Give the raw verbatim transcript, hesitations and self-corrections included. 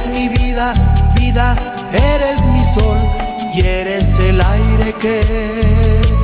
eres mi vida, vida, eres mi sol y eres el aire que